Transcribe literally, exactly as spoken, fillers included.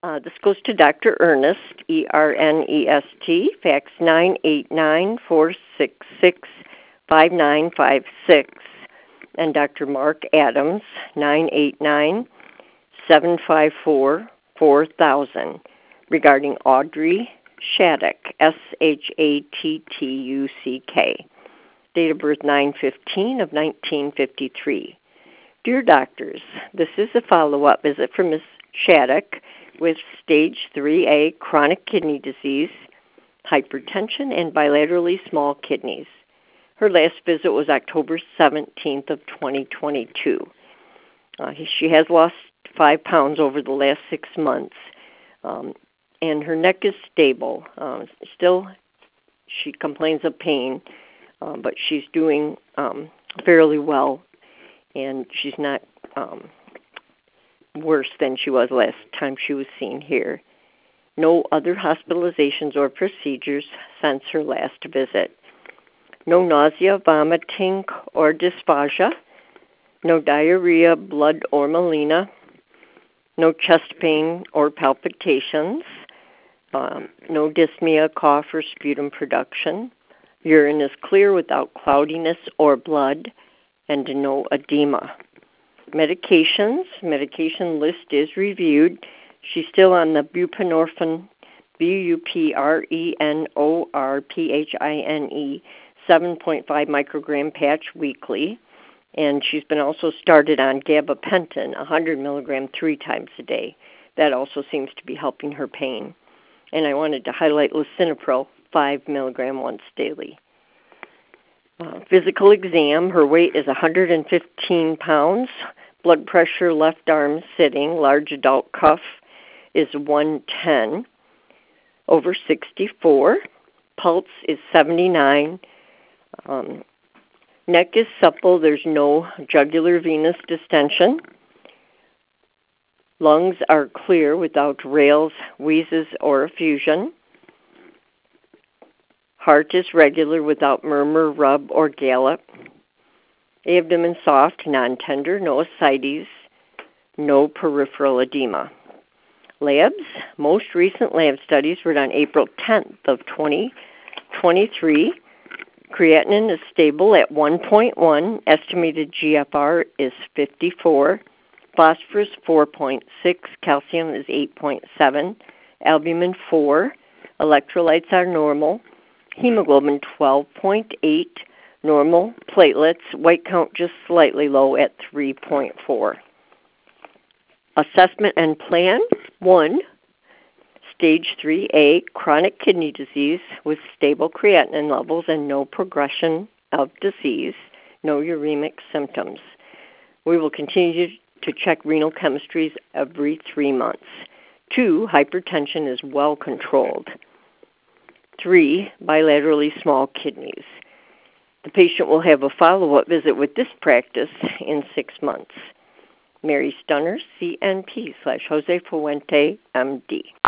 Uh, this goes to Doctor Ernest, E R N E S T, fax nine eight nine, four six six, five nine five six, and Doctor Mark Adams, nine eight nine, seven five four, four thousand, regarding Audrey Shattuck, S H A T T U C K, date of birth nine fifteen of nineteen fifty-three. Dear doctors, this is a follow-up visit for Miss Shattuck with stage three A chronic kidney disease, hypertension, and bilaterally small kidneys. Her last visit was October seventeenth of twenty twenty-two. Uh, she has lost five pounds over the last six months, um, and her neck is stable. Uh, still, she complains of pain, uh, but she's doing um, fairly well, and she's not um, worse than she was last time she was seen here. No other hospitalizations or procedures since her last visit. No nausea, vomiting, or dysphagia. No diarrhea, blood, or melena. No chest pain or palpitations. Um, no dyspnea, cough, or sputum production. Urine is clear without cloudiness or blood, and no edema. Medications, medication list is reviewed. She's still on the buprenorphine, B U P R E N O R P H I N E, seven point five microgram patch weekly. And she's been also started on gabapentin, one hundred milligram three times a day. That also seems to be helping her pain. And I wanted to highlight lisinopril, five milligram once daily. Uh, physical exam, her weight is one hundred fifteen pounds. Blood pressure, left arm sitting, large adult cuff is one ten, over sixty-four. Pulse is seventy-nine. Um, neck is supple. There's no jugular venous distension. Lungs are clear without rales, wheezes, or effusion. Heart is regular without murmur, rub, or gallop. Abdomen soft, non-tender, no ascites, no peripheral edema. Labs, most recent lab studies were done April tenth of twenty twenty-three. Creatinine is stable at one point one. Estimated G F R is fifty-four. Phosphorus four point six. Calcium is eight point seven. Albumin four. Electrolytes are normal. Hemoglobin twelve point eight. Normal. Platelets, white count just slightly low at three point four. Assessment and plan. One, stage three A, chronic kidney disease with stable creatinine levels and no progression of disease, no uremic symptoms. We will continue to check renal chemistries every three months. Two, hypertension is well controlled. Three, bilaterally small kidneys. The patient will have a follow-up visit with this practice in six months. Mary Stunner, C N P slash Jose Fuente, M D.